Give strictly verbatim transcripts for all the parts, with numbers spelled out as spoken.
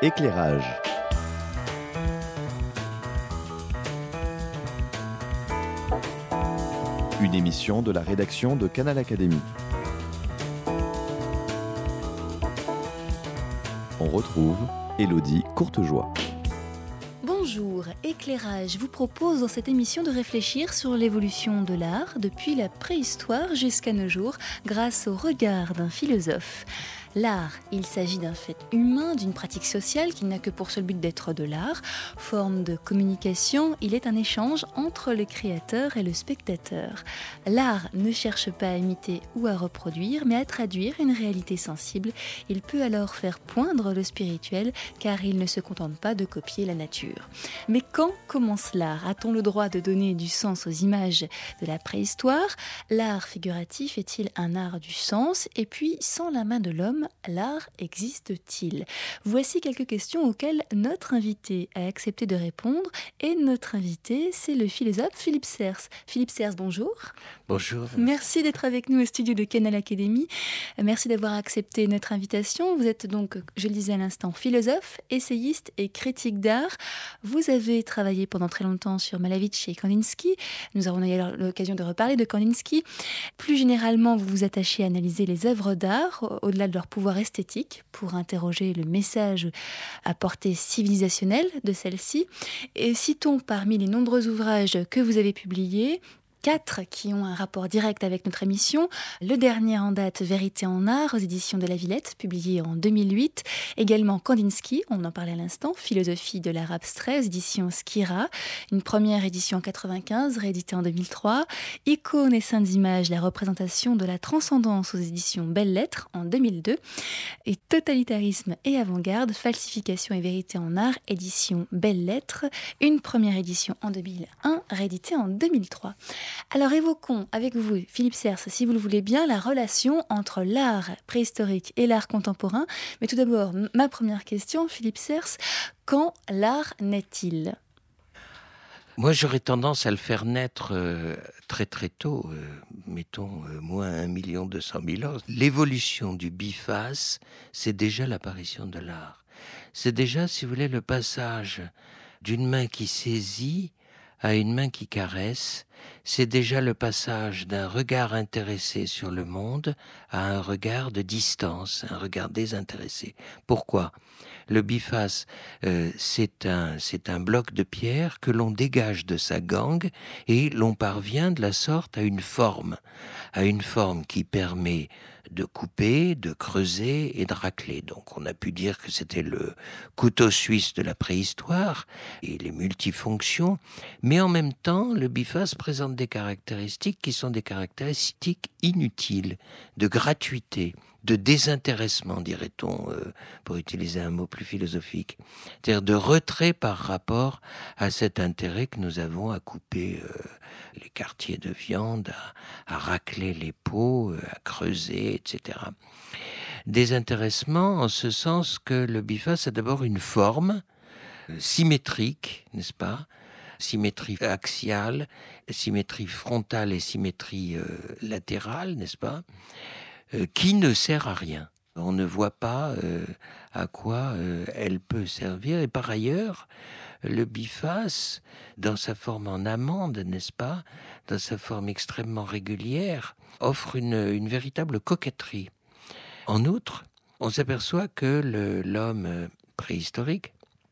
Éclairage. Une émission de la rédaction de Canal Académie. On retrouve Élodie Courtejoie. Bonjour, Éclairage vous propose dans cette émission de réfléchir sur l'évolution de l'art depuis la préhistoire jusqu'à nos jours grâce au regard d'un philosophe. L'art, il s'agit d'un fait humain, d'une pratique sociale qui n'a que pour seul but d'être de l'art. Forme de communication, il est un échange entre le créateur et le spectateur. L'art ne cherche pas à imiter ou à reproduire, mais à traduire une réalité sensible. Il peut alors faire poindre le spirituel, car il ne se contente pas de copier la nature. Mais quand commence l'art ? A-t-on le droit de donner du sens aux images de la préhistoire ? L'art figuratif est-il un art du sens ? Et puis, sans la main de l'homme, l'art existe-t-il ? Voici quelques questions auxquelles notre invité a accepté de répondre. Et notre invité, c'est le philosophe Philippe Serres. Philippe Serres, bonjour. Bonjour. Merci d'être avec nous au studio de Canal Académie. Merci d'avoir accepté notre invitation. Vous êtes donc, je le disais à l'instant, philosophe, essayiste et critique d'art. Vous avez travaillé pendant très longtemps sur Malevich et Kandinsky. Nous avons eu l'occasion de reparler de Kandinsky. Plus généralement, vous vous attachez à analyser les œuvres d'art, au-delà de leur pouvoir esthétique, pour interroger le message à portée civilisationnelle de celle-ci. Et citons parmi les nombreux ouvrages que vous avez publiés, quatre qui ont un rapport direct avec notre émission. Le dernier en date, Vérité en art, aux éditions de La Villette, publié en deux mille huit. Également Kandinsky, on en parlait à l'instant, Philosophie de l'art abstrait, aux éditions Skira. Une première édition en quatre-vingt-quinze, rééditée en deux mille trois. Icônes et saintes images, la représentation de la transcendance, aux éditions Belles Lettres, en deux mille deux. Et Totalitarisme et avant-garde, falsification et vérité en art, édition Belles Lettres. Une première édition en deux mille un, rééditée en deux mille trois. Alors évoquons avec vous, Philippe Serres, si vous le voulez bien, la relation entre l'art préhistorique et l'art contemporain. Mais tout d'abord, ma première question, Philippe Serres, quand l'art naît-il ? Moi, j'aurais tendance à le faire naître euh, très très tôt, euh, mettons euh, moins un million deux cent mille ans. L'évolution du biface, c'est déjà l'apparition de l'art. C'est déjà, si vous voulez, le passage d'une main qui saisit à une main qui caresse. C'est déjà le passage d'un regard intéressé sur le monde à un regard de distance, un regard désintéressé. Pourquoi ? Le biface, euh, c'est un, c'est un bloc de pierre que l'on dégage de sa gangue et l'on parvient de la sorte à une forme, à une forme qui permet de couper, de creuser et de racler. Donc on a pu dire que c'était le couteau suisse de la préhistoire et les multifonctions, mais en même temps, le biface présente des caractéristiques qui sont des caractéristiques inutiles, de gratuité, de désintéressement, dirait-on, euh, pour utiliser un mot plus philosophique. C'est-à-dire de retrait par rapport à cet intérêt que nous avons à couper euh, les quartiers de viande, à, à racler les peaux, euh, à creuser, et cetera. Désintéressement en ce sens que le biface a d'abord une forme euh, symétrique, n'est-ce pas ? Symétrie axiale, symétrie frontale et symétrie euh, latérale, n'est-ce pas ? Euh, qui ne sert à rien. On ne voit pas euh, à quoi euh, elle peut servir. Et par ailleurs, le biface, dans sa forme en amande, n'est-ce pas, dans sa forme extrêmement régulière, offre une, une véritable coquetterie. En outre, on s'aperçoit que le, l'homme préhistorique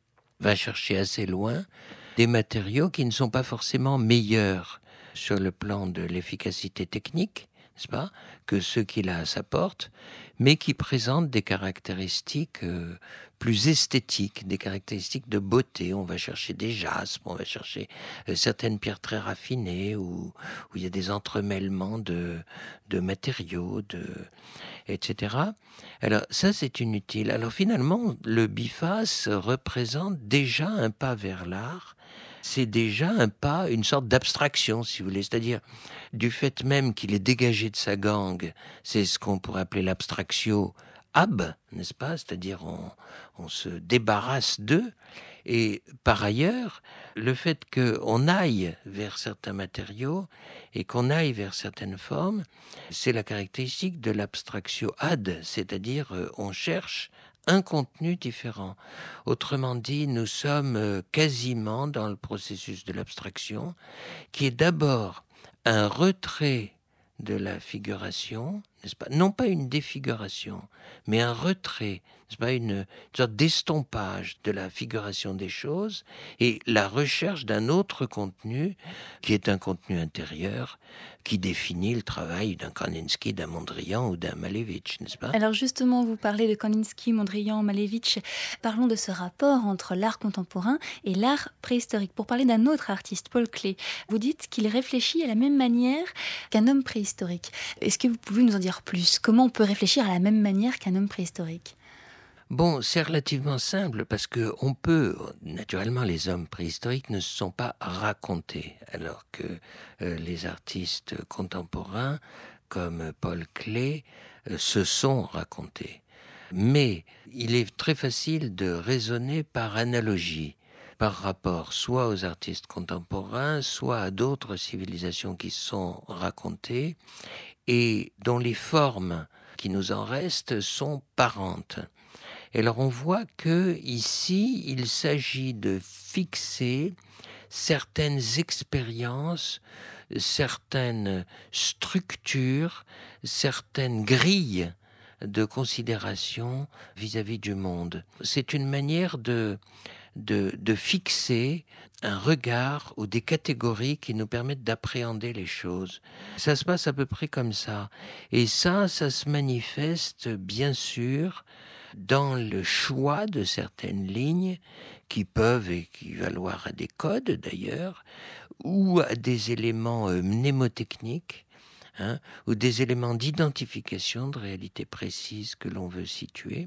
va chercher assez loin des matériaux qui ne sont pas forcément meilleurs sur le plan de l'efficacité technique, n'est-ce pas, que ceux qu'il a à sa porte, mais qui présentent des caractéristiques euh, plus esthétiques, des caractéristiques de beauté. On va chercher des jaspes, on va chercher euh, certaines pierres très raffinées, où, où il y a des entremêlements de, de matériaux, de, et cetera. Alors ça, c'est inutile. Alors finalement, le biface représente déjà un pas vers l'art. C'est déjà un pas, une sorte d'abstraction, si vous voulez. C'est-à-dire, du fait même qu'il est dégagé de sa gangue, c'est ce qu'on pourrait appeler l'abstractio ab, n'est-ce pas ? C'est-à-dire, on, on se débarrasse d'eux. Et par ailleurs, le fait qu'on aille vers certains matériaux et qu'on aille vers certaines formes, c'est la caractéristique de l'abstractio ad, c'est-à-dire, on cherche un contenu différent. Autrement dit, nous sommes quasiment dans le processus de l'abstraction, qui est d'abord un retrait de la figuration, n'est-ce pas ? Non pas une défiguration, mais un retrait, n'est-ce pas ? Une, une sorte d'estompage de la figuration des choses et la recherche d'un autre contenu qui est un contenu intérieur qui définit le travail d'un Kandinsky, d'un Mondrian ou d'un Malevich, n'est-ce pas ? Alors justement, vous parlez de Kandinsky, Mondrian, Malevich. Parlons de ce rapport entre l'art contemporain et l'art préhistorique. Pour parler d'un autre artiste, Paul Klee, vous dites qu'il réfléchit à la même manière qu'un homme préhistorique. Est-ce que vous pouvez nous en dire plus ? Comment on peut réfléchir à la même manière qu'un homme préhistorique ? Bon, c'est relativement simple parce que on peut, naturellement, les hommes préhistoriques ne se sont pas racontés, alors que euh, les artistes contemporains, comme Paul Klee, euh, se sont racontés. Mais il est très facile de raisonner par analogie, par rapport soit aux artistes contemporains, soit à d'autres civilisations qui se sont racontées et dont les formes qui nous en restent sont parentes. Et alors on voit que ici, il s'agit de fixer certaines expériences, certaines structures, certaines grilles de considération vis-à-vis du monde. C'est une manière de, de, de fixer un regard ou des catégories qui nous permettent d'appréhender les choses. Ça se passe à peu près comme ça. Et ça, ça se manifeste bien sûr dans le choix de certaines lignes qui peuvent équivaloir à des codes d'ailleurs, ou à des éléments euh, mnémotechniques, hein, ou des éléments d'identification de réalité précise que l'on veut situer.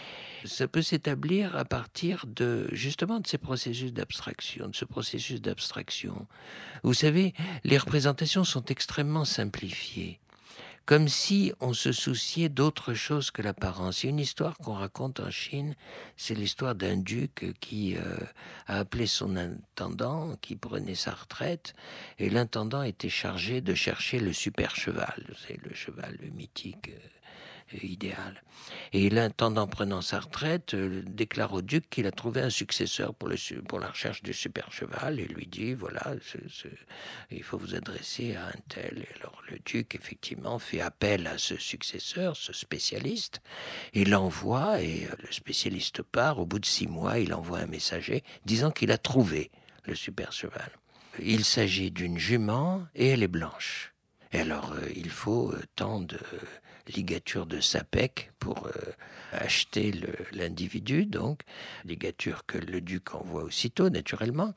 Ça peut s'établir à partir de, justement, de ces processus d'abstraction, de ce processus d'abstraction. Vous savez, les représentations sont extrêmement simplifiées, comme si on se souciait d'autre chose que l'apparence. Il y a une histoire qu'on raconte en Chine, c'est l'histoire d'un duc qui euh, a appelé son intendant, qui prenait sa retraite, et l'intendant était chargé de chercher le super cheval, c'est le cheval le mythique euh, idéal. Et l'intendant, prenant sa retraite, euh, déclare au duc qu'il a trouvé un successeur pour, le, pour la recherche du super cheval et lui dit, voilà, ce, ce, il faut vous adresser à un tel. Et alors le duc, effectivement, fait appel à ce successeur, ce spécialiste, et l'envoie, et euh, le spécialiste part. Au bout de six mois, il envoie un messager disant qu'il a trouvé le super cheval. Il s'agit d'une jument et elle est blanche. Et alors, euh, il faut euh, tant de euh, ligatures de sapec pour euh, acheter le, l'individu, donc, ligature que le duc envoie aussitôt, naturellement.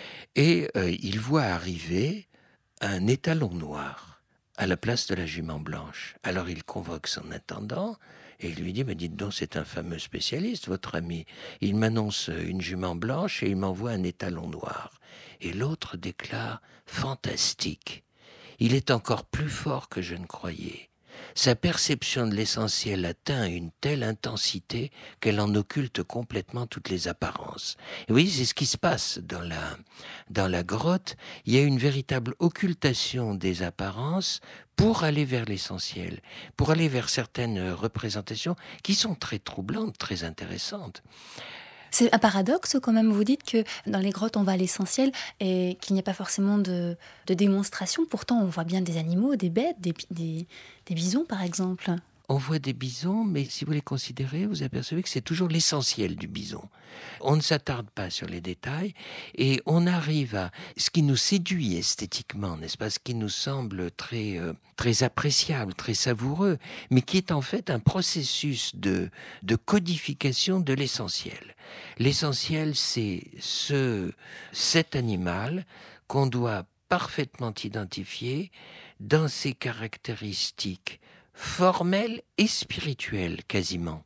Et euh, il voit arriver un étalon noir à la place de la jument blanche. Alors, il convoque son intendant et il lui dit, mais dites donc, c'est un fameux spécialiste, votre ami. Il m'annonce une jument blanche et il m'envoie un étalon noir. Et l'autre déclare, fantastique. Il est encore plus fort que je ne croyais. Sa perception de l'essentiel atteint une telle intensité qu'elle en occulte complètement toutes les apparences. Et vous voyez, c'est ce qui se passe dans la, dans la grotte. Il y a une véritable occultation des apparences pour aller vers l'essentiel, pour aller vers certaines représentations qui sont très troublantes, très intéressantes. C'est un paradoxe quand même, vous dites que dans les grottes on va à l'essentiel et qu'il n'y a pas forcément de, de démonstration. Pourtant on voit bien des animaux, des bêtes, des, des, des bisons par exemple. On voit des bisons, mais si vous les considérez, vous apercevez que c'est toujours l'essentiel du bison. On ne s'attarde pas sur les détails et on arrive à ce qui nous séduit esthétiquement, n'est-ce pas ? Ce qui nous semble très, euh, très appréciable, très savoureux, mais qui est en fait un processus de, de codification de l'essentiel. L'essentiel, c'est ce, cet animal qu'on doit parfaitement identifier dans ses caractéristiques formelle et spirituelle quasiment.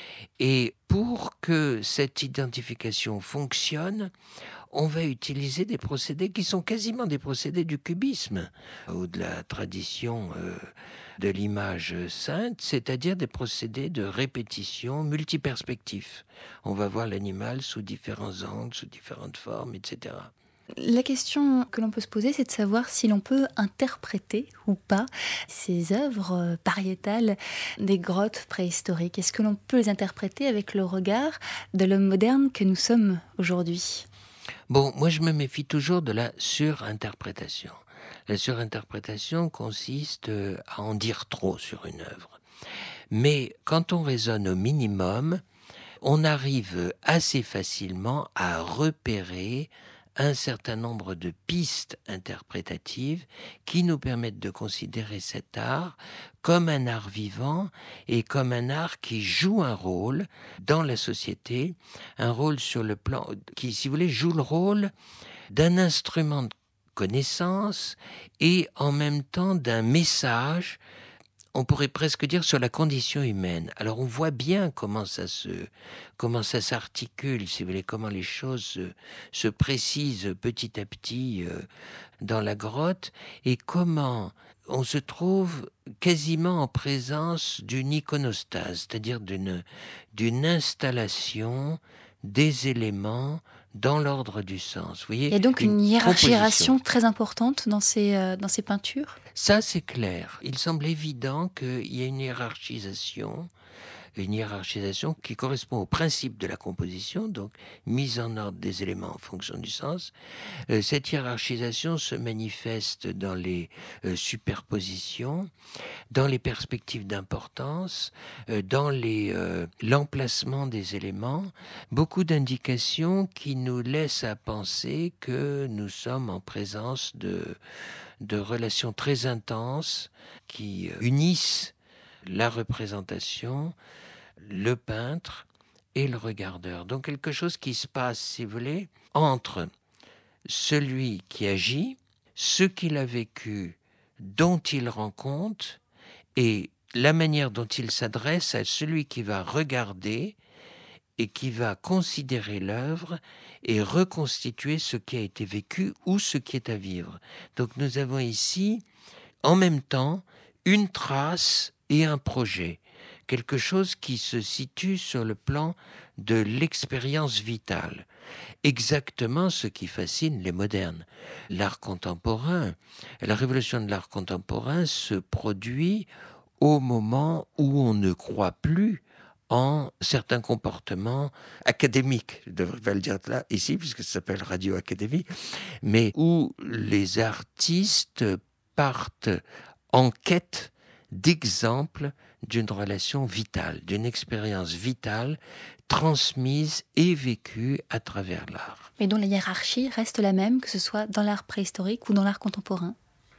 Et pour que cette identification fonctionne, on va utiliser des procédés qui sont quasiment des procédés du cubisme ou de la tradition euh, de l'image sainte, c'est-à-dire des procédés de répétition multiperspectifs. On va voir l'animal sous différents angles, sous différentes formes, et cetera. La question que l'on peut se poser, c'est de savoir si l'on peut interpréter ou pas ces œuvres pariétales des grottes préhistoriques. Est-ce que l'on peut les interpréter avec le regard de l'homme moderne que nous sommes aujourd'hui ? Bon, moi je me méfie toujours de la surinterprétation. La surinterprétation consiste à en dire trop sur une œuvre. Mais quand on raisonne au minimum, on arrive assez facilement à repérer un certain nombre de pistes interprétatives qui nous permettent de considérer cet art comme un art vivant et comme un art qui joue un rôle dans la société, un rôle sur le plan, qui, si vous voulez, joue le rôle d'un instrument de connaissance et en même temps d'un message, on pourrait presque dire, sur la condition humaine. Alors on voit bien comment ça se, comment ça s'articule, si vous voulez, comment les choses se, se précisent petit à petit euh, dans la grotte, et comment on se trouve quasiment en présence d'une iconostase, c'est-à-dire d'une, d'une installation des éléments dans l'ordre du sens. Vous voyez, il y a donc une, une hiérarchisation composition très importante dans ces, euh, dans ces peintures ? Ça, c'est clair. Il semble évident qu'il y a une hiérarchisation, une hiérarchisation qui correspond au principe de la composition, donc mise en ordre des éléments en fonction du sens. Euh, cette hiérarchisation se manifeste dans les euh, superpositions, dans les perspectives d'importance, euh, dans les, euh, l'emplacement des éléments, beaucoup d'indications qui nous laissent à penser que nous sommes en présence de, de relations très intenses qui unissent la représentation, le peintre et le regardeur. Donc quelque chose qui se passe, si vous voulez, entre celui qui agit, ce qu'il a vécu, dont il rend compte, et la manière dont il s'adresse à celui qui va regarder et qui va considérer l'œuvre et reconstituer ce qui a été vécu ou ce qui est à vivre. Donc nous avons ici, en même temps, une trace et un projet, quelque chose qui se situe sur le plan de l'expérience vitale. Exactement ce qui fascine les modernes. L'art contemporain, la révolution de l'art contemporain se produit au moment où on ne croit plus en certains comportements académiques, je ne devrais pas le dire là, ici, puisque ça s'appelle Radio Académie, mais où les artistes partent en quête d'exemples d'une relation vitale, d'une expérience vitale transmise et vécue à travers l'art. Mais dont la hiérarchie reste la même, que ce soit dans l'art préhistorique ou dans l'art contemporain ?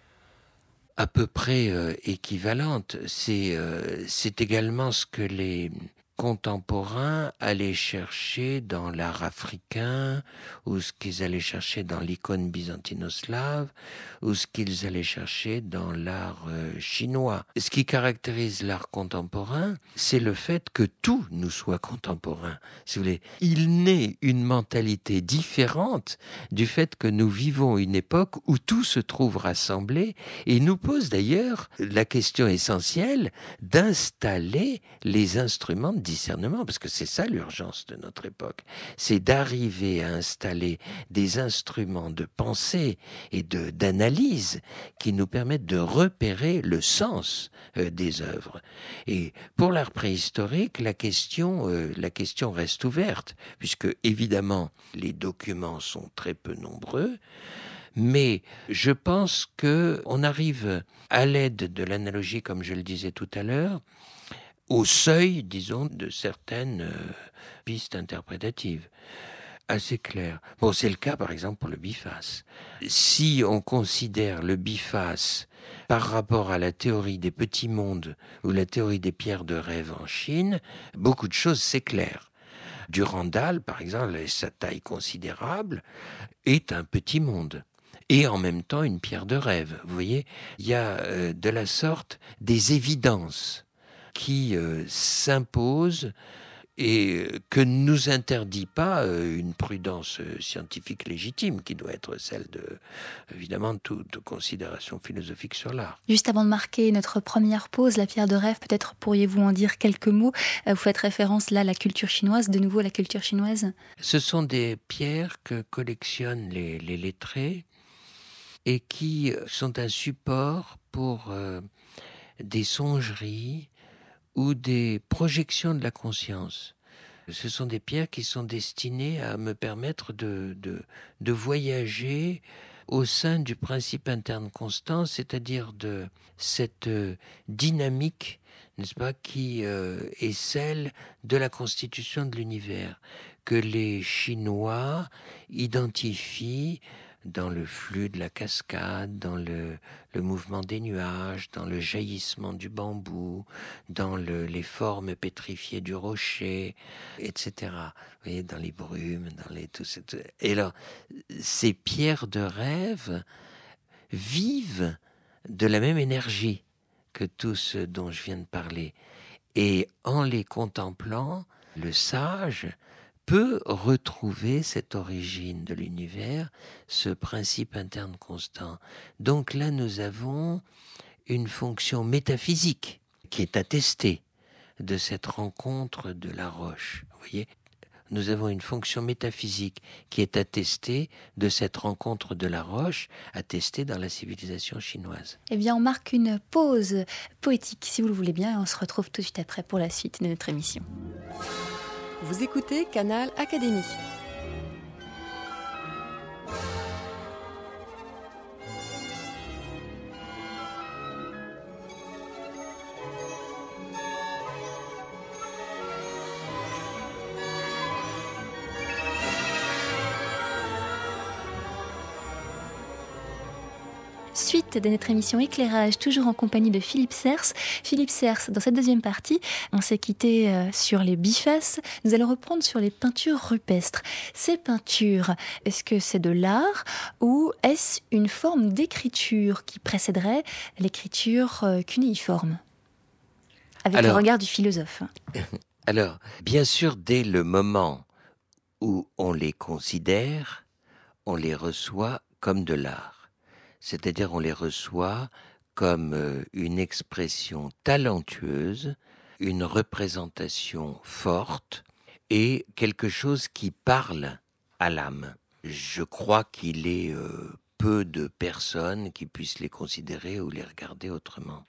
À peu près euh, équivalente. C'est, euh, c'est également ce que les contemporains allaient chercher dans l'art africain, ou ce qu'ils allaient chercher dans l'icône byzantino-slave, ou ce qu'ils allaient chercher dans l'art euh, chinois. Ce qui caractérise l'art contemporain, c'est le fait que tout nous soit contemporain. Si vous voulez, il naît une mentalité différente du fait que nous vivons une époque où tout se trouve rassemblé, et nous pose d'ailleurs la question essentielle d'installer les instruments de discernement, parce que c'est ça l'urgence de notre époque, c'est d'arriver à installer des instruments de pensée et de, d'analyse qui nous permettent de repérer le sens euh, des œuvres. Et pour l'art préhistorique, la question, euh, la question reste ouverte, puisque évidemment les documents sont très peu nombreux, mais je pense qu'on arrive, à l'aide de l'analogie, comme je le disais tout à l'heure, au seuil, disons, de certaines euh, pistes interprétatives. Assez claires. Bon, c'est le cas, par exemple, pour le biface. Si on considère le biface par rapport à la théorie des petits mondes ou la théorie des pierres de rêve en Chine, beaucoup de choses s'éclairent. Durandal, par exemple, sa taille considérable, est un petit monde. Et en même temps une pierre de rêve. Vous voyez, il y a euh, de la sorte des évidences qui euh, s'imposent et que ne nous interdit pas une prudence scientifique légitime qui doit être celle de, évidemment, toute considération philosophique sur l'art. Juste avant de marquer notre première pause, la pierre de rêve, peut-être pourriez-vous en dire quelques mots. Vous faites référence là à la culture chinoise, de nouveau à la culture chinoise. Ce sont des pierres que collectionnent les, les lettrés et qui sont un support pour euh, des songeries ou des projections de la conscience. Ce sont des pierres qui sont destinées à me permettre de, de, de voyager au sein du principe interne constant, c'est-à-dire de cette dynamique, n'est-ce pas, qui euh, est celle de la constitution de l'univers, que les Chinois identifient dans le flux de la cascade, dans le, le mouvement des nuages, dans le jaillissement du bambou, dans le, les formes pétrifiées du rocher, et cetera. Vous voyez, dans les brumes, dans les tout, tout. Et alors, ces pierres de rêve vivent de la même énergie que tout ce dont je viens de parler. Et en les contemplant, le sage peut retrouver cette origine de l'univers, ce principe interne constant. Donc là, nous avons une fonction métaphysique qui est attestée de cette rencontre de la roche. Vous voyez, nous avons une fonction métaphysique qui est attestée de cette rencontre de la roche, attestée dans la civilisation chinoise. Eh bien, on marque une pause poétique, si vous le voulez bien, et on se retrouve tout de suite après pour la suite de notre émission. Vous écoutez Canal Académie. Suite de notre émission Éclairage, toujours en compagnie de Philippe Serres. Philippe Serres, dans cette deuxième partie, on s'est quitté euh, sur les bifaces. Nous allons reprendre sur les peintures rupestres. Ces peintures, est-ce que c'est de l'art ou est-ce une forme d'écriture qui précéderait l'écriture euh, cunéiforme, avec alors, le regard du philosophe? Alors, bien sûr, dès le moment où on les considère, on les reçoit comme de l'art. C'est-à-dire on les reçoit comme une expression talentueuse, une représentation forte et quelque chose qui parle à l'âme. Je crois qu'il est euh, peu de personnes qui puissent les considérer ou les regarder autrement.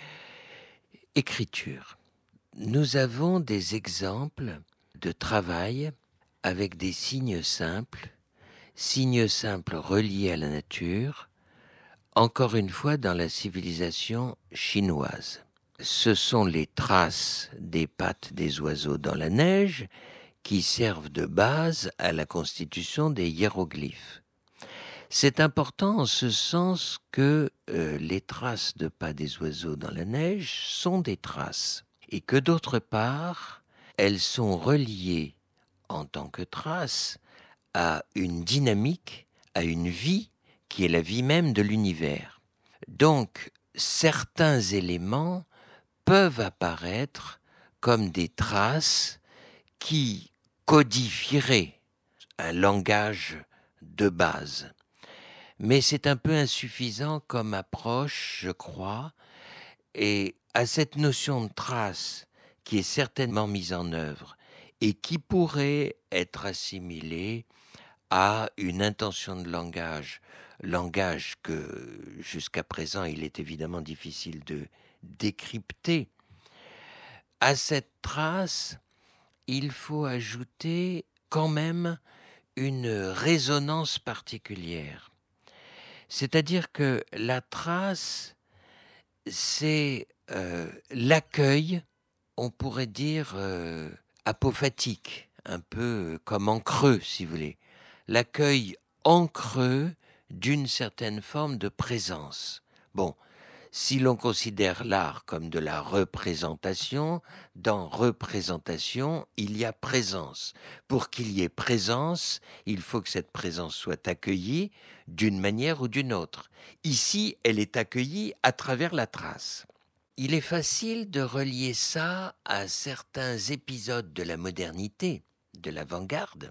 Écriture. Nous avons des exemples de travail avec des signes simples, signes simples reliés à la nature, encore une fois dans la civilisation chinoise. Ce sont les traces des pattes des oiseaux dans la neige qui servent de base à la constitution des hiéroglyphes. C'est important en ce sens que euh, les traces de pas des oiseaux dans la neige sont des traces et que d'autre part, elles sont reliées en tant que traces à une dynamique, à une vie qui est la vie même de l'univers. Donc, certains éléments peuvent apparaître comme des traces qui codifieraient un langage de base. Mais c'est un peu insuffisant comme approche, je crois, et à cette notion de trace qui est certainement mise en œuvre et qui pourrait être assimilée à une intention de langage, langage que jusqu'à présent il est évidemment difficile de décrypter. À cette trace, il faut ajouter quand même une résonance particulière. C'est-à-dire que la trace, c'est euh, l'accueil, on pourrait dire euh, apophatique, un peu comme en creux, si vous voulez. L'accueil en creux d'une certaine forme de présence. Bon, si l'on considère l'art comme de la représentation, dans représentation, il y a présence. Pour qu'il y ait présence, il faut que cette présence soit accueillie d'une manière ou d'une autre. Ici, elle est accueillie à travers la trace. il est facile de relier ça à certains épisodes de la modernité, de l'avant-garde,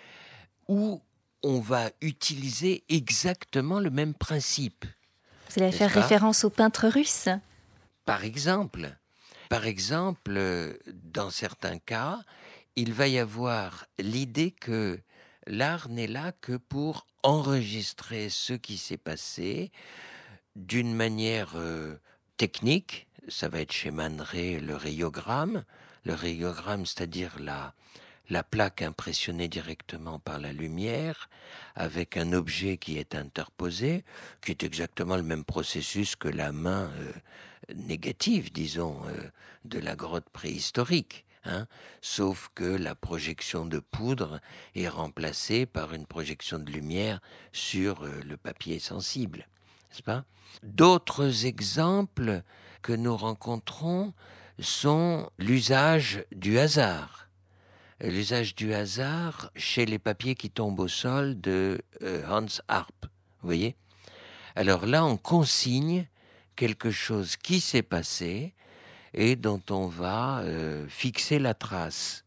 où on va utiliser exactement le même principe. Vous allez faire référence aux peintres russes. Par exemple, par exemple, dans certains cas, il va y avoir l'idée que l'art n'est là que pour enregistrer ce qui s'est passé d'une manière euh, technique. Ça va être chez Man Ray le rayogramme. Le rayogramme, c'est-à-dire la, la plaque impressionnée directement par la lumière, avec un objet qui est interposé, qui est exactement le même processus que la main euh, négative, disons, euh, de la grotte préhistorique. Hein, sauf que la projection de poudre est remplacée par une projection de lumière sur euh, le papier sensible, n'est-ce pas ? D'autres exemples que nous rencontrons sont l'usage du hasard. L'usage du hasard chez les papiers qui tombent au sol de euh, Hans Arp, vous voyez ? Alors là, on consigne quelque chose qui s'est passé et dont on va euh, fixer la trace.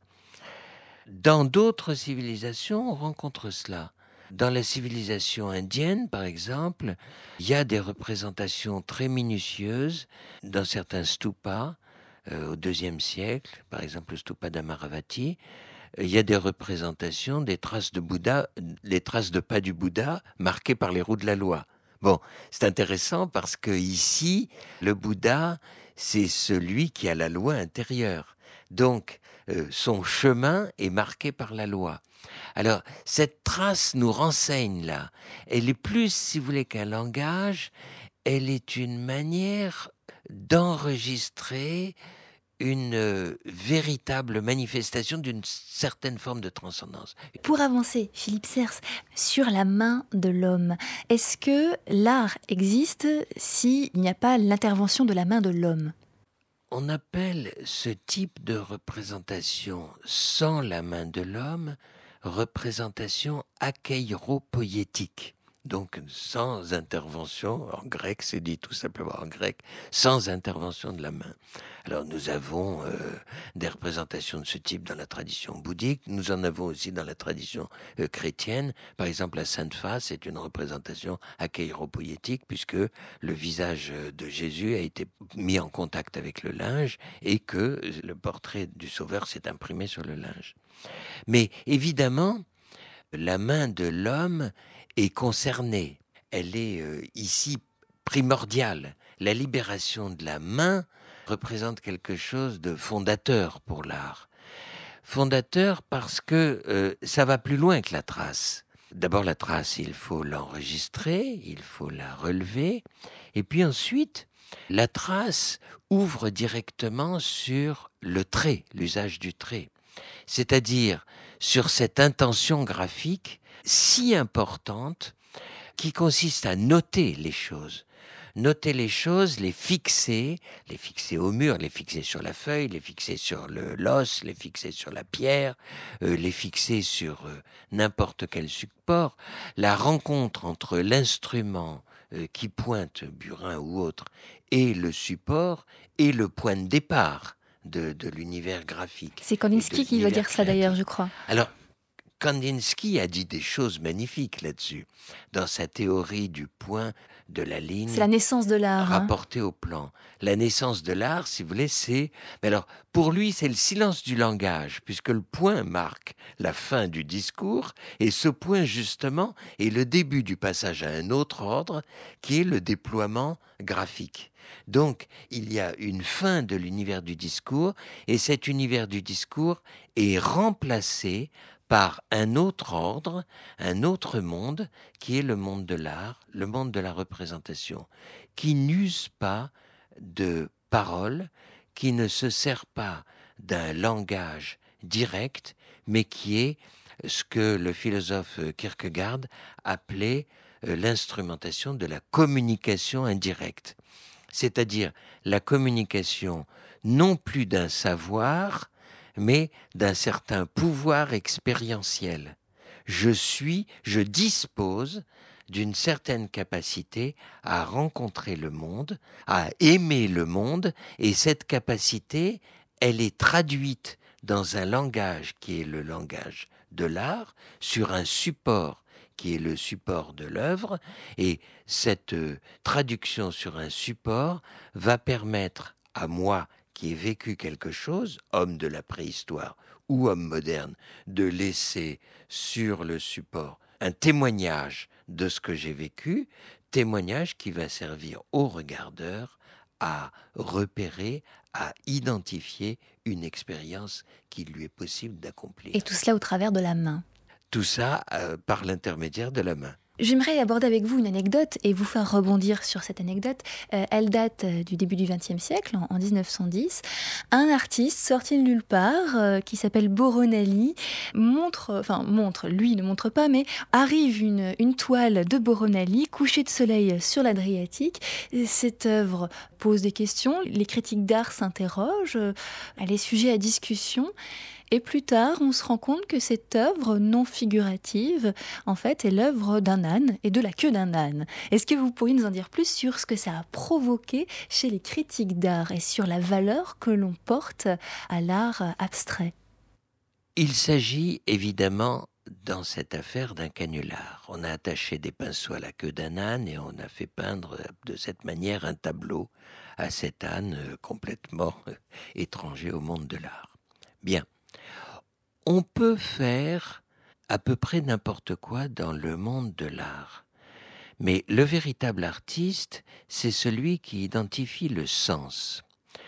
Dans d'autres civilisations, on rencontre cela. Dans la civilisation indienne, par exemple, il y a des représentations très minutieuses dans certains stupas euh, au deuxième siècle, par exemple le stupa d'Amaravati. Il y a des représentations des traces de Bouddha, les traces de pas du Bouddha marquées par les roues de la loi. Bon, c'est intéressant parce que ici, le Bouddha, c'est celui qui a la loi intérieure. Donc, euh, son chemin est marqué par la loi. Alors, cette trace nous renseigne là. Elle est plus, si vous voulez, qu'un langage, elle est une manière d'enregistrer une euh, véritable manifestation d'une certaine forme de transcendance. Pour avancer, Philippe Serres, sur la main de l'homme, est-ce que l'art existe s'il n'y a pas l'intervention de la main de l'homme ? On appelle ce type de représentation sans la main de l'homme représentation akeiropoïétique. Donc sans intervention, en grec c'est dit tout simplement en grec, sans intervention de la main. Alors nous avons euh, des représentations de ce type dans la tradition bouddhique, nous en avons aussi dans la tradition euh, chrétienne. Par exemple la Sainte Face est une représentation akeiropoïétique puisque le visage de Jésus a été mis en contact avec le linge et que le portrait du Sauveur s'est imprimé sur le linge. Mais évidemment, la main de l'homme est concernée. Elle est euh, ici primordiale. La libération de la main représente quelque chose de fondateur pour l'art. Fondateur parce que euh, ça va plus loin que la trace. D'abord la trace, il faut l'enregistrer, il faut la relever, et puis ensuite, la trace ouvre directement sur le trait, l'usage du trait. C'est-à-dire sur cette intention graphique si importante qui consiste à noter les choses. Noter les choses, les fixer, les fixer au mur, les fixer sur la feuille, les fixer sur le l'os, les fixer sur la pierre, euh, les fixer sur euh, n'importe quel support. La rencontre entre l'instrument euh, qui pointe, burin ou autre, et le support est le point de départ de, de l'univers graphique. C'est Kandinsky qui va dire ça d'ailleurs, je crois. Alors, Kandinsky a dit des choses magnifiques là-dessus, dans sa théorie du point de la ligne. C'est la naissance de l'art. Rapportée hein. au plan. La naissance de l'art, si vous voulez, c'est... Mais alors, pour lui, c'est le silence du langage, puisque le point marque la fin du discours, et ce point, justement, est le début du passage à un autre ordre, qui est le déploiement graphique. Donc, il y a une fin de l'univers du discours, et cet univers du discours est remplacé par un autre ordre, un autre monde, qui est le monde de l'art, le monde de la représentation, qui n'use pas de paroles, qui ne se sert pas d'un langage direct, mais qui est ce que le philosophe Kierkegaard appelait l'instrumentation de la communication indirecte. C'est-à-dire la communication non plus d'un savoir, mais d'un certain pouvoir expérientiel. Je suis, je dispose d'une certaine capacité à rencontrer le monde, à aimer le monde, et cette capacité, elle est traduite dans un langage qui est le langage de l'art, sur un support qui est le support de l'œuvre, et cette euh, traduction sur un support va permettre à moi, qui ai vécu quelque chose, homme de la préhistoire ou homme moderne, de laisser sur le support un témoignage de ce que j'ai vécu, témoignage qui va servir au regardeur à repérer, à identifier une expérience qu'il lui est possible d'accomplir. Et tout cela au travers de la main. Tout ça euh, par l'intermédiaire de la main. J'aimerais aborder avec vous une anecdote et vous faire rebondir sur cette anecdote. Euh, elle date euh, du début du vingtième siècle, en, en dix-neuf cent dix. Un artiste sorti de nulle part, euh, qui s'appelle Boronelli, montre, enfin montre, lui ne montre pas, mais arrive une, une toile de Boronelli, coucher de soleil sur l'Adriatique. Cette œuvre pose des questions, les critiques d'art s'interrogent, euh, elle est sujet à discussion. Et plus tard, on se rend compte que cette œuvre non figurative, en fait, est l'œuvre d'un âne et de la queue d'un âne. Est-ce que vous pourriez nous en dire plus sur ce que ça a provoqué chez les critiques d'art et sur la valeur que l'on porte à l'art abstrait ? Il s'agit évidemment dans cette affaire d'un canular. On a attaché des pinceaux à la queue d'un âne et on a fait peindre de cette manière un tableau à cet âne complètement étranger au monde de l'art. Bien. On peut faire à peu près n'importe quoi dans le monde de l'art. Mais le véritable artiste, c'est celui qui identifie le sens.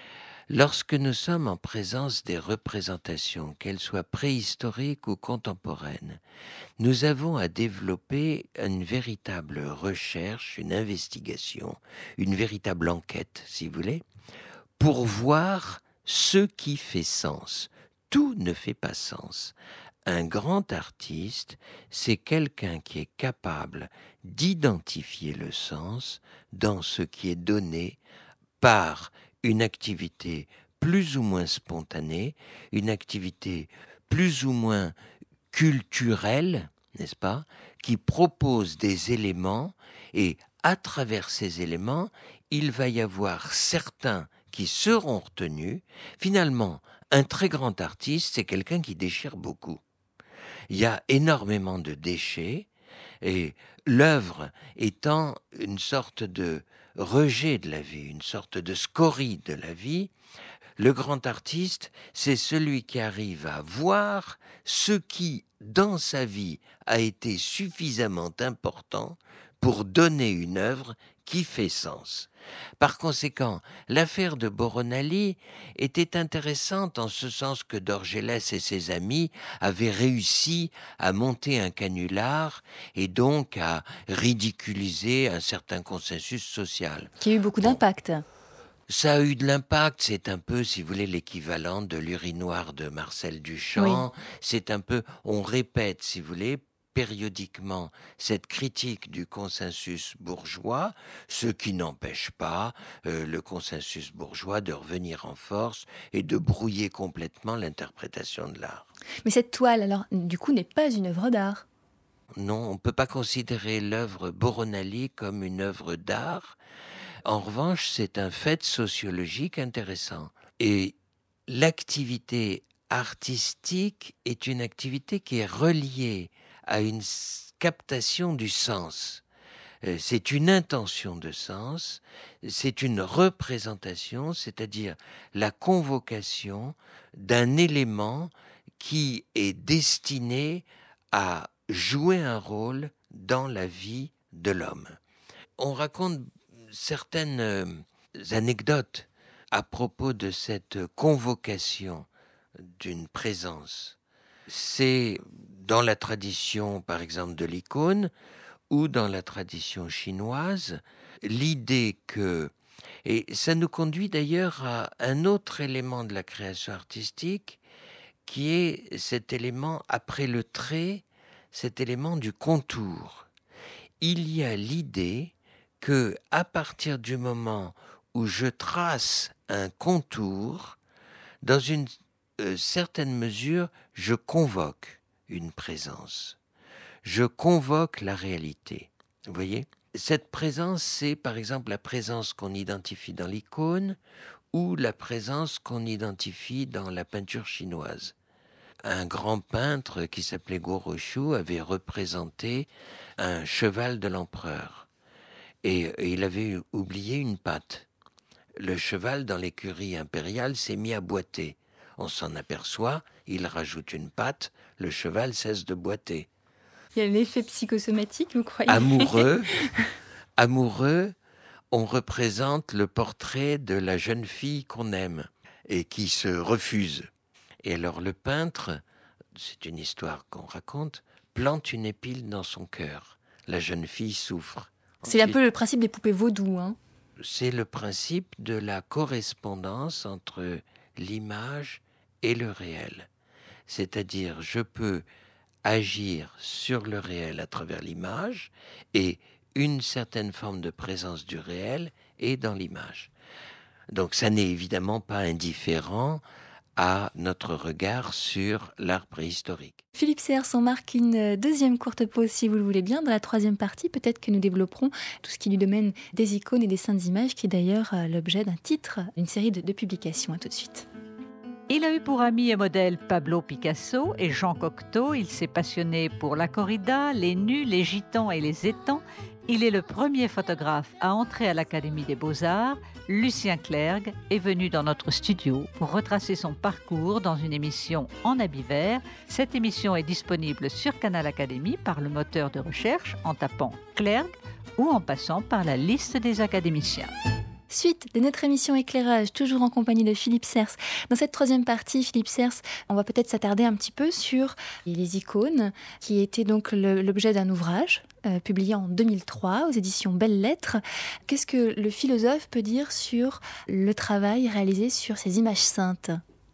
Lorsque nous sommes en présence des représentations, qu'elles soient préhistoriques ou contemporaines, nous avons à développer une véritable recherche, une investigation, une véritable enquête, si vous voulez, pour voir ce qui fait sens. Tout ne fait pas sens. Un grand artiste, c'est quelqu'un qui est capable d'identifier le sens dans ce qui est donné par une activité plus ou moins spontanée, une activité plus ou moins culturelle, n'est-ce pas, qui propose des éléments, et à travers ces éléments, il va y avoir certains qui seront retenus. Finalement, un très grand artiste, c'est quelqu'un qui déchire beaucoup. Il y a énormément de déchets, et l'œuvre étant une sorte de rejet de la vie, une sorte de scorie de la vie, le grand artiste, c'est celui qui arrive à voir ce qui, dans sa vie, a été suffisamment important pour donner une œuvre qui fait sens. Par conséquent, l'affaire de Boronelli était intéressante en ce sens que Dorgelès et ses amis avaient réussi à monter un canular et donc à ridiculiser un certain consensus social. Qui a eu beaucoup Bon. d'impact. Ça a eu de l'impact, c'est un peu, si vous voulez, l'équivalent de l'urinoir de Marcel Duchamp. Oui. C'est un peu, on répète, si vous voulez, périodiquement cette critique du consensus bourgeois, ce qui n'empêche pas euh, le consensus bourgeois de revenir en force et de brouiller complètement l'interprétation de l'art. Mais cette toile, alors, du coup, n'est pas une œuvre d'art. Non, on ne peut pas considérer l'œuvre Boronelli comme une œuvre d'art. En revanche, c'est un fait sociologique intéressant. Et l'activité artistique est une activité qui est reliée à une captation du sens. C'est une intention de sens, c'est une représentation, c'est-à-dire la convocation d'un élément qui est destiné à jouer un rôle dans la vie de l'homme. On raconte certaines anecdotes à propos de cette convocation d'une présence. C'est dans la tradition, par exemple, de l'icône, ou dans la tradition chinoise, l'idée que, et ça nous conduit d'ailleurs à un autre élément de la création artistique, qui est cet élément après le trait, cet élément du contour. Il y a l'idée que, à partir du moment où je trace un contour, dans une euh, certaine mesure, je convoque une présence. Je convoque la réalité. Vous voyez ? Cette présence, c'est par exemple la présence qu'on identifie dans l'icône ou la présence qu'on identifie dans la peinture chinoise. Un grand peintre qui s'appelait Gorochu avait représenté un cheval de l'empereur et, et il avait oublié une patte. Le cheval dans l'écurie impériale s'est mis à boiter. On s'en aperçoit, il rajoute une patte, le cheval cesse de boiter. Il y a l'effet psychosomatique, vous croyez ? Amoureux, amoureux, on représente le portrait de la jeune fille qu'on aime et qui se refuse. Et alors le peintre, c'est une histoire qu'on raconte, plante une épine dans son cœur. La jeune fille souffre. C'est Ensuite, un peu le principe des poupées vaudou, hein. C'est le principe de la correspondance entre l'image et le réel. C'est-à-dire, je peux agir sur le réel à travers l'image et une certaine forme de présence du réel est dans l'image. Donc ça n'est évidemment pas indifférent à notre regard sur l'art préhistorique. Philippe Serres, on marque une deuxième courte pause si vous le voulez bien. Dans la troisième partie, peut-être que nous développerons tout ce qui est du domaine des icônes et des saintes images, qui est d'ailleurs l'objet d'un titre, d'une série de, de publications. À tout de suite. Il a eu pour ami et modèle Pablo Picasso et Jean Cocteau. Il s'est passionné pour la corrida, les nus, les gitans et les étangs. Il est le premier photographe à entrer à l'Académie des Beaux-Arts. Lucien Clergue est venu dans notre studio pour retracer son parcours dans une émission en habit vert. Cette émission est disponible sur Canal Académie par le moteur de recherche en tapant Clergue ou en passant par la liste des académiciens. Suite de notre émission Éclairage, toujours en compagnie de Philippe Serres. Dans cette troisième partie, Philippe Serres, on va peut-être s'attarder un petit peu sur les icônes, qui étaient donc le, l'objet d'un ouvrage euh, publié en deux mille trois aux éditions Belles Lettres. Qu'est-ce que le philosophe peut dire sur le travail réalisé sur ces images saintes ?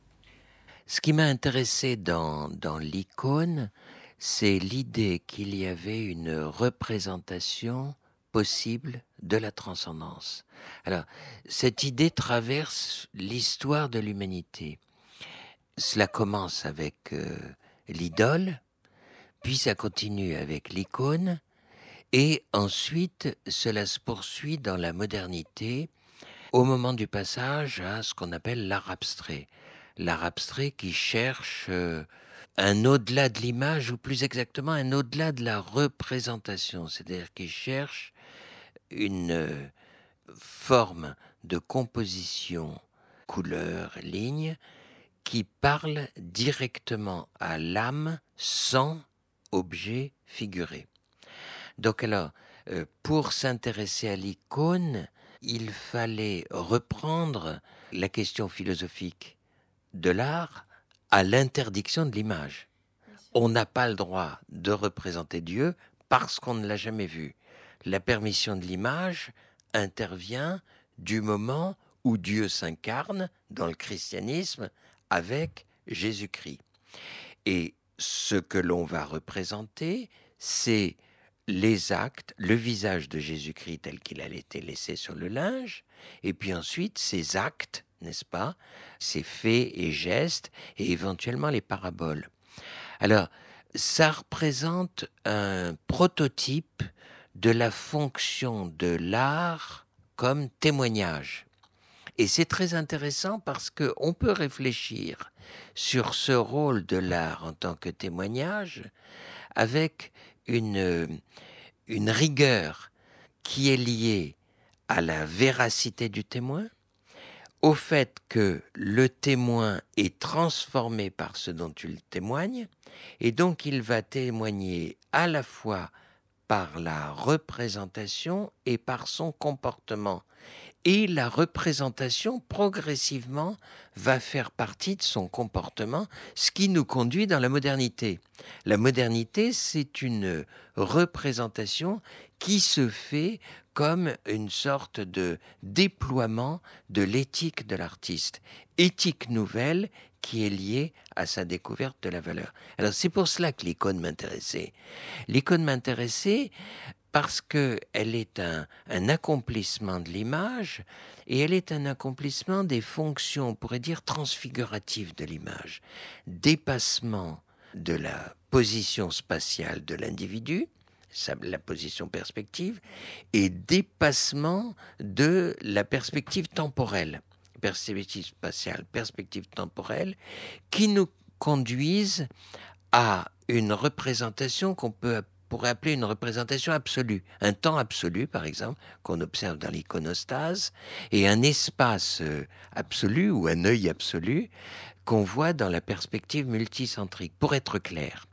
Ce qui m'a intéressé dans, dans l'icône, c'est l'idée qu'il y avait une représentation possible de la transcendance. Alors, cette idée traverse l'histoire de l'humanité. Cela commence avec euh, l'idole, puis ça continue avec l'icône, et ensuite cela se poursuit dans la modernité au moment du passage à ce qu'on appelle l'art abstrait. L'art abstrait qui cherche euh, un au-delà de l'image, ou plus exactement un au-delà de la représentation, c'est-à-dire qui cherche une euh, forme de composition, couleur, ligne, qui parle directement à l'âme sans objet figuré. Donc alors, euh, pour s'intéresser à l'icône, il fallait reprendre la question philosophique de l'art à l'interdiction de l'image. On n'a pas le droit de représenter Dieu parce qu'on ne l'a jamais vu. La permission de l'image intervient du moment où Dieu s'incarne dans le christianisme avec Jésus-Christ. Et ce que l'on va représenter, c'est les actes, le visage de Jésus-Christ tel qu'il a été laissé sur le linge, et puis ensuite ses actes, n'est-ce pas, ses faits et gestes, et éventuellement les paraboles. Alors, ça représente un prototype de la fonction de l'art comme témoignage. Et c'est très intéressant parce qu'on peut réfléchir sur ce rôle de l'art en tant que témoignage avec une, une rigueur qui est liée à la véracité du témoin, au fait que le témoin est transformé par ce dont il témoigne, et donc il va témoigner à la fois par la représentation et par son comportement. Et la représentation, progressivement, va faire partie de son comportement, ce qui nous conduit dans la modernité. La modernité, c'est une représentation qui se fait comme une sorte de déploiement de l'éthique de l'artiste. Éthique nouvelle qui est liée à sa découverte de la valeur. Alors c'est pour cela que l'icône m'intéressait. L'icône m'intéressait parce qu'elle est un, un accomplissement de l'image et elle est un accomplissement des fonctions, on pourrait dire, transfiguratives de l'image. Dépassement de la position spatiale de l'individu, sa- la position perspective, et dépassement de la perspective temporelle, perspective spatiale, perspective temporelle, qui nous conduisent à une représentation qu'on peut pourrait appeler une représentation absolue, un temps absolu par exemple qu'on observe dans l'iconostase, et un espace euh, absolu ou un œil absolu qu'on voit dans la perspective multicentrique. Pour être clair,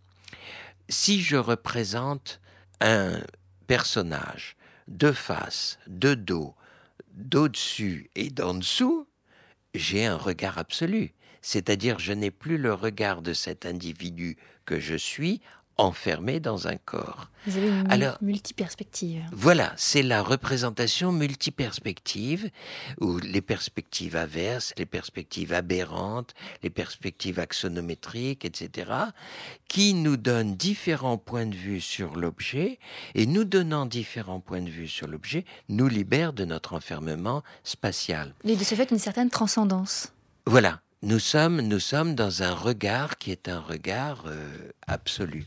si je représente un personnage de face, de dos, d'au-dessus et d'en dessous, j'ai un regard absolu. C'est-à-dire, je n'ai plus le regard de cet individu que je suis enfermé dans un corps. Vous avez une Alors, multiperspective. Voilà, c'est la représentation multiperspective, ou les perspectives inverses, les perspectives aberrantes, les perspectives axonométriques, et cetera, qui nous donnent différents points de vue sur l'objet, et nous donnant différents points de vue sur l'objet, nous libère de notre enfermement spatial. Et de ce fait, une certaine transcendance. Voilà, nous sommes, nous sommes dans un regard qui est un regard euh, absolu.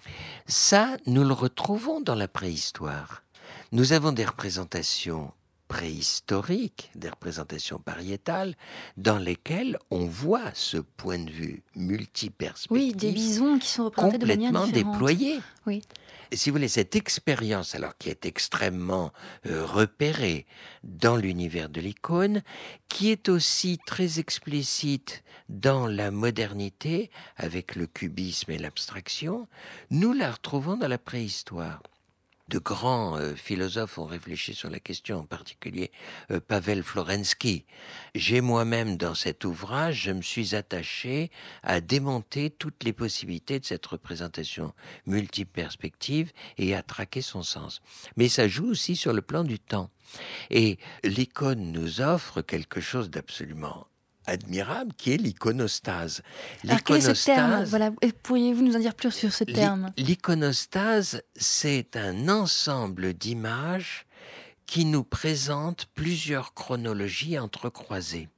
Ça, nous le retrouvons dans la préhistoire. Nous avons des représentations préhistoriques, des représentations pariétales, dans lesquelles on voit ce point de vue multiperspective. Oui, des bisons qui sont représentés de manière complètement différente. déployé. Oui. Et si vous voulez, cette expérience, alors qui est extrêmement euh, repérée dans l'univers de l'icône, qui est aussi très explicite dans la modernité, avec le cubisme et l'abstraction, nous la retrouvons dans la préhistoire. De grands euh, philosophes ont réfléchi sur la question, en particulier euh, Pavel Florensky. J'ai moi-même, dans cet ouvrage, je me suis attaché à démonter toutes les possibilités de cette représentation multiperspective et à traquer son sens. Mais ça joue aussi sur le plan du temps. Et l'icône nous offre quelque chose d'absolument admirable, qui est l'iconostase. Alors, quel est ce terme ? Voilà. Pourriez-vous nous en dire plus sur ce terme ? L'iconostase, c'est un ensemble d'images qui nous présente plusieurs chronologies entrecroisées.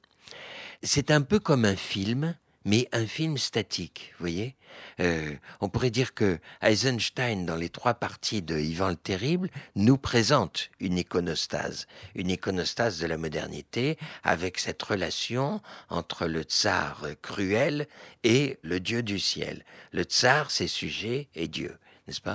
C'est un peu comme un film, mais un film statique, vous voyez. Euh, on pourrait dire que Eisenstein, dans les trois parties de Ivan le Terrible, nous présente une iconostase, une iconostase de la modernité, avec cette relation entre le tsar cruel et le dieu du ciel. Le tsar, c'est sujet et Dieu, n'est-ce pas ?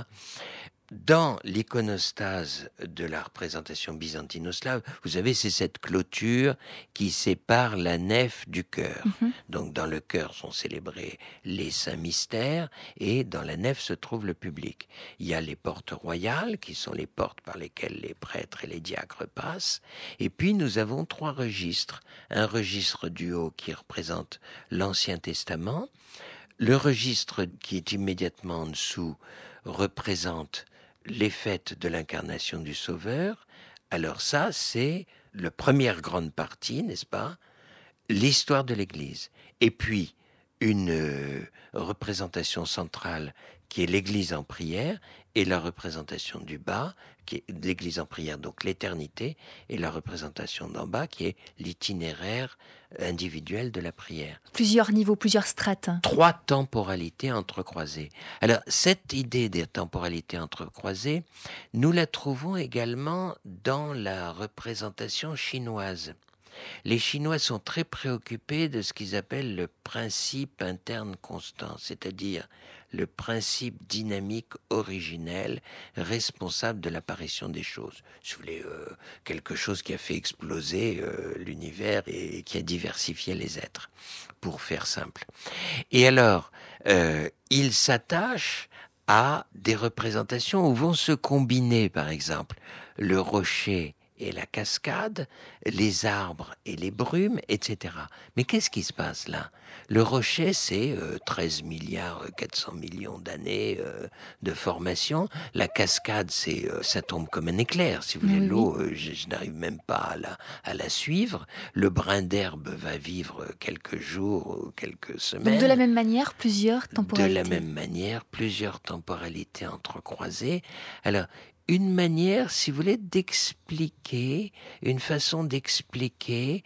Dans l'iconostase de la représentation byzantino-slave, vous savez, c'est cette clôture qui sépare la nef du chœur. Mm-hmm. Donc, dans le chœur sont célébrés les saints mystères et dans la nef se trouve le public. Il y a les portes royales, qui sont les portes par lesquelles les prêtres et les diacres passent. Et puis, nous avons trois registres. Un registre du haut qui représente l'Ancien Testament. Le registre qui est immédiatement en dessous représente les fêtes de l'incarnation du Sauveur. Alors ça, c'est la première grande partie, n'est-ce pas ? L'histoire de l'Église. Et puis, une euh, représentation centrale qui est l'Église en prière, et la représentation du bas, qui est l'Église en prière, donc l'éternité, et la représentation d'en bas, qui est l'itinéraire individuel de la prière. Plusieurs niveaux, plusieurs strates. Trois temporalités entrecroisées. Alors, cette idée des temporalités entrecroisées, nous la trouvons également dans la représentation chinoise. Les Chinois sont très préoccupés de ce qu'ils appellent le principe interne constant, c'est-à-dire le principe dynamique originel responsable de l'apparition des choses. Si vous voulez, euh, quelque chose qui a fait exploser euh, l'univers et qui a diversifié les êtres, pour faire simple. Et alors, euh, ils s'attachent à des représentations où vont se combiner, par exemple, le rocher et la cascade, les arbres et les brumes, et cetera. Mais qu'est-ce qui se passe là ? Le rocher, c'est euh, treize milliards quatre cents millions d'années euh, de formation. La cascade, c'est euh, ça tombe comme un éclair. Si vous voulez, oui, l'eau, euh, je, je n'arrive même pas à la, à la suivre. Le brin d'herbe va vivre quelques jours, quelques semaines. Donc de la même manière, plusieurs temporalités. De la même manière, plusieurs temporalités entrecroisées. Alors, une manière, si vous voulez, d'expliquer, une façon d'expliquer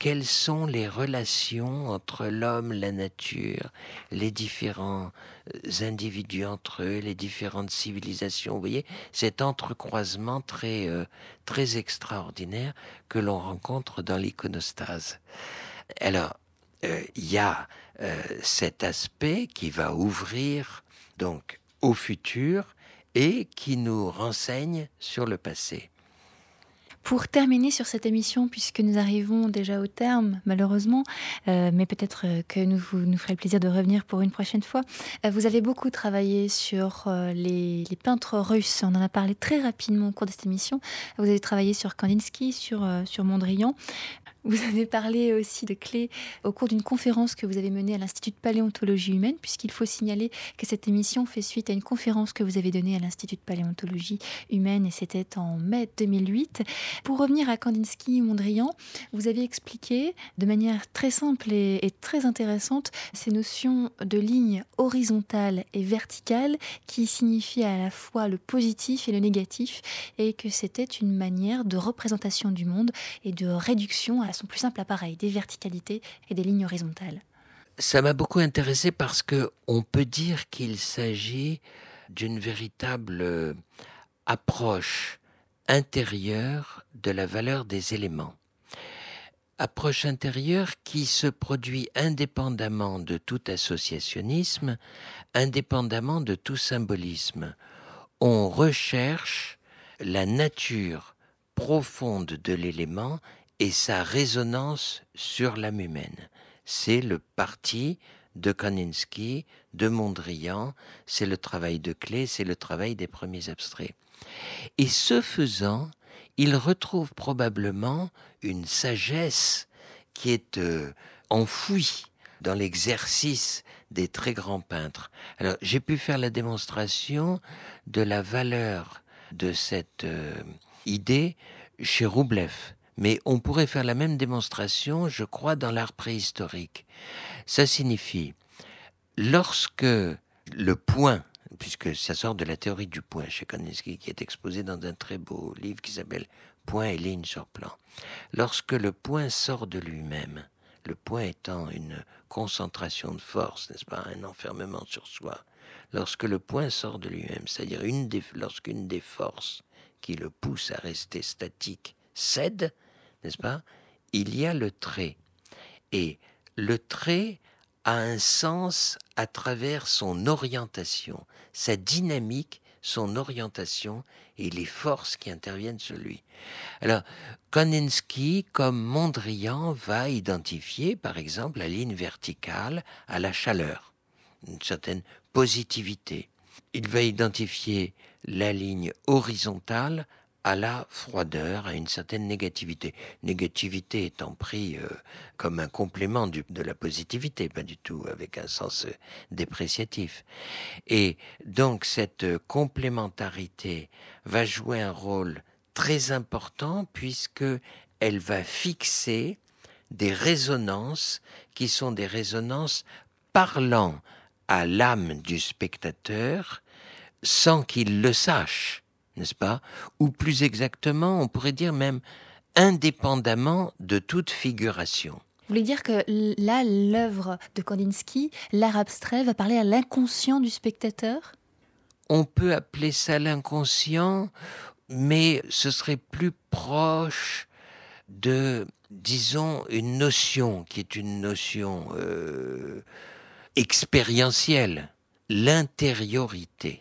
quelles sont les relations entre l'homme, la nature, les différents individus entre eux, les différentes civilisations. Vous voyez, cet entrecroisement très, euh, très extraordinaire que l'on rencontre dans l'iconostase. Alors, euh, il y a euh, cet aspect qui va ouvrir donc au futur et qui nous renseigne sur le passé. Pour terminer sur cette émission, puisque nous arrivons déjà au terme, malheureusement, euh, mais peut-être que nous vous nous ferez le plaisir de revenir pour une prochaine fois, euh, vous avez beaucoup travaillé sur euh, les, les peintres russes. On en a parlé très rapidement au cours de cette émission. Vous avez travaillé sur Kandinsky, sur, euh, sur Mondrian. Vous avez parlé aussi de clés au cours d'une conférence que vous avez menée à l'Institut de paléontologie humaine, puisqu'il faut signaler que cette émission fait suite à une conférence que vous avez donnée à l'Institut de paléontologie humaine, et c'était en mai deux mille huit. Pour revenir à Kandinsky et Mondrian, vous avez expliqué de manière très simple et, et très intéressante ces notions de lignes horizontales et verticales qui signifient à la fois le positif et le négatif, et que c'était une manière de représentation du monde et de réduction à son plus simple appareil, des verticalités et des lignes horizontales. Ça m'a beaucoup intéressé parce que on peut dire qu'il s'agit d'une véritable approche intérieure de la valeur des éléments. Approche intérieure qui se produit indépendamment de tout associationnisme, indépendamment de tout symbolisme. On recherche la nature profonde de l'élément et sa résonance sur l'âme humaine. C'est le parti de Kandinsky, de Mondrian, c'est le travail de Klee, c'est le travail des premiers abstraits. Et ce faisant, il retrouve probablement une sagesse qui est euh, enfouie dans l'exercice des très grands peintres. Alors, j'ai pu faire la démonstration de la valeur de cette euh, idée chez Roublev. Mais on pourrait faire la même démonstration, je crois, dans l'art préhistorique. Ça signifie, lorsque le point, puisque ça sort de la théorie du point chez Kandinsky, qui est exposé dans un très beau livre qui s'appelle « Point et ligne sur plan », lorsque le point sort de lui-même, le point étant une concentration de force, n'est-ce pas, un enfermement sur soi, lorsque le point sort de lui-même, c'est-à-dire une des, lorsqu'une des forces qui le pousse à rester statique cède, n'est-ce pas, il y a le trait. Et le trait a un sens à travers son orientation, sa dynamique, son orientation et les forces qui interviennent sur lui. Alors, Kandinsky, comme Mondrian, va identifier, par exemple, la ligne verticale à la chaleur, une certaine positivité. Il va identifier la ligne horizontale à la froideur, à une certaine négativité. Négativité étant pris euh, comme un complément du, de la positivité, pas du tout avec un sens euh, dépréciatif. Et donc cette euh, complémentarité va jouer un rôle très important puisque elle va fixer des résonances qui sont des résonances parlant à l'âme du spectateur sans qu'il le sache, n'est-ce pas? Ou plus exactement, on pourrait dire même indépendamment de toute figuration. Vous voulez dire que là, l'œuvre de Kandinsky, l'art abstrait, va parler à l'inconscient du spectateur? On peut appeler ça l'inconscient, mais ce serait plus proche de, disons, une notion qui est une notion euh, expérientielle, l'intériorité.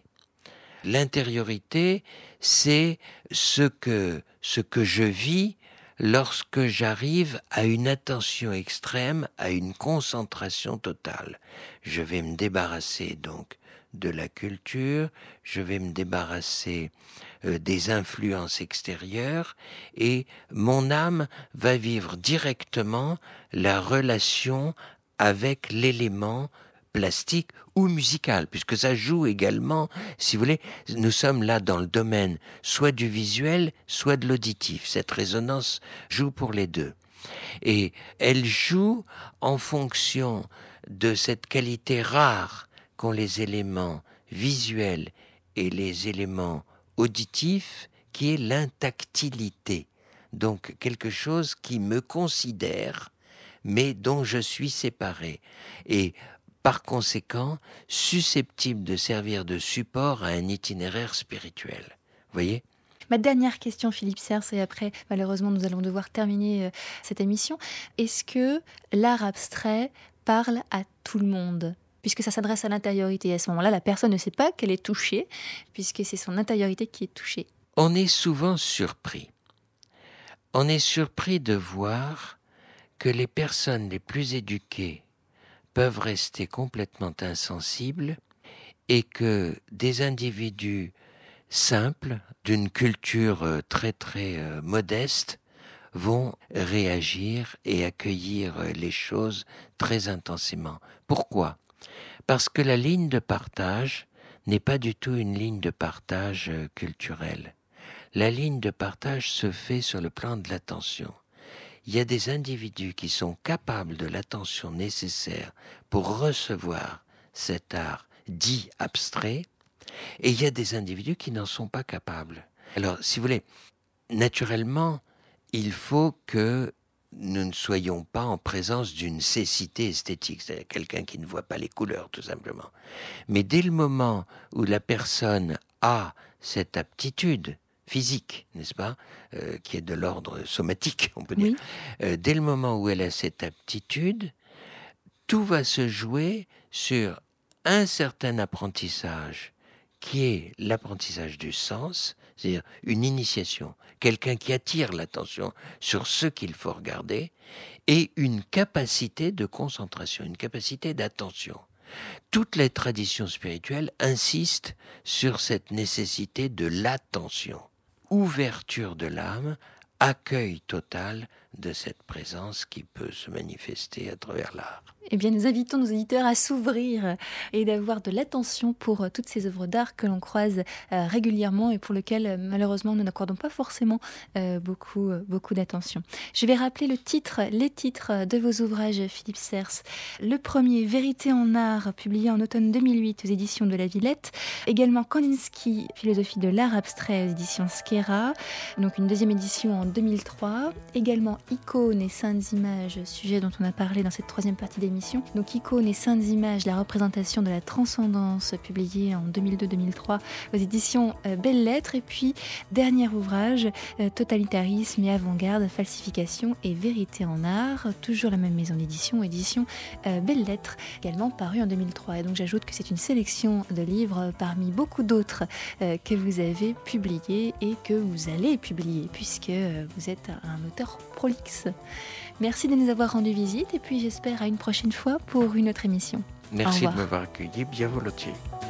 L'intériorité, c'est ce que, ce que je vis lorsque j'arrive à une attention extrême, à une concentration totale. Je vais me débarrasser donc de la culture, je vais me débarrasser euh, des influences extérieures et mon âme va vivre directement la relation avec l'élément plastique ou musical, puisque ça joue également, si vous voulez, nous sommes là dans le domaine soit du visuel, soit de l'auditif. Cette résonance joue pour les deux. Et elle joue en fonction de cette qualité rare qu'ont les éléments visuels et les éléments auditifs, qui est l'intactilité. Donc quelque chose qui me considère mais dont je suis séparé. Et par conséquent, susceptible de servir de support à un itinéraire spirituel. Vous voyez ? Ma dernière question, Philippe Serres, et après, malheureusement, nous allons devoir terminer euh, cette émission. Est-ce que l'art abstrait parle à tout le monde ? Puisque ça s'adresse à l'intériorité. Et à ce moment-là, la personne ne sait pas qu'elle est touchée, puisque c'est son intériorité qui est touchée. On est souvent surpris. On est surpris de voir que les personnes les plus éduquées peuvent rester complètement insensibles et que des individus simples, d'une culture très très euh, modeste, vont réagir et accueillir les choses très intensément. Pourquoi ? Parce que la ligne de partage n'est pas du tout une ligne de partage euh, culturelle. La ligne de partage se fait sur le plan de l'attention. Il y a des individus qui sont capables de l'attention nécessaire pour recevoir cet art dit abstrait, et il y a des individus qui n'en sont pas capables. Alors, si vous voulez, naturellement, il faut que nous ne soyons pas en présence d'une cécité esthétique, c'est-à-dire quelqu'un qui ne voit pas les couleurs, tout simplement. Mais dès le moment où la personne a cette aptitude physique, n'est-ce pas, euh, qui est de l'ordre somatique, on peut dire, Oui. euh, dès le moment où elle a cette aptitude, tout va se jouer sur un certain apprentissage qui est l'apprentissage du sens, c'est-à-dire une initiation, quelqu'un qui attire l'attention sur ce qu'il faut regarder, et une capacité de concentration, une capacité d'attention. Toutes les traditions spirituelles insistent sur cette nécessité de l'attention, ouverture de l'âme, accueil total de cette présence qui peut se manifester à travers l'art. Eh bien, nous invitons nos auditeurs à s'ouvrir et d'avoir de l'attention pour toutes ces œuvres d'art que l'on croise euh, régulièrement et pour lesquelles, euh, malheureusement, nous n'accordons pas forcément euh, beaucoup, euh, beaucoup d'attention. Je vais rappeler le titre, les titres de vos ouvrages, Philippe Serres. Le premier, Vérité en art, publié en automne deux mille huit aux éditions de La Villette. Également Kandinsky, Philosophie de l'art abstrait aux éditions Skera. Donc une deuxième édition en deux mille trois. Également Icônes et saintes images, sujet dont on a parlé dans cette troisième partie d'émission. Donc Icônes et saintes images, la représentation de la transcendance, publié en deux mille deux deux mille trois aux éditions euh, Belles Lettres. Et puis dernier ouvrage, euh, Totalitarisme et avant-garde, falsification et vérité en art, toujours la même maison d'édition, édition euh, Belles Lettres, également paru en deux mille trois. Et donc j'ajoute que c'est une sélection de livres parmi beaucoup d'autres euh, que vous avez publiés et que vous allez publier, puisque euh, vous êtes un auteur prolixe. Merci de nous avoir rendu visite et puis j'espère à une prochaine fois pour une autre émission. Merci de m'avoir accueilli bien volontiers.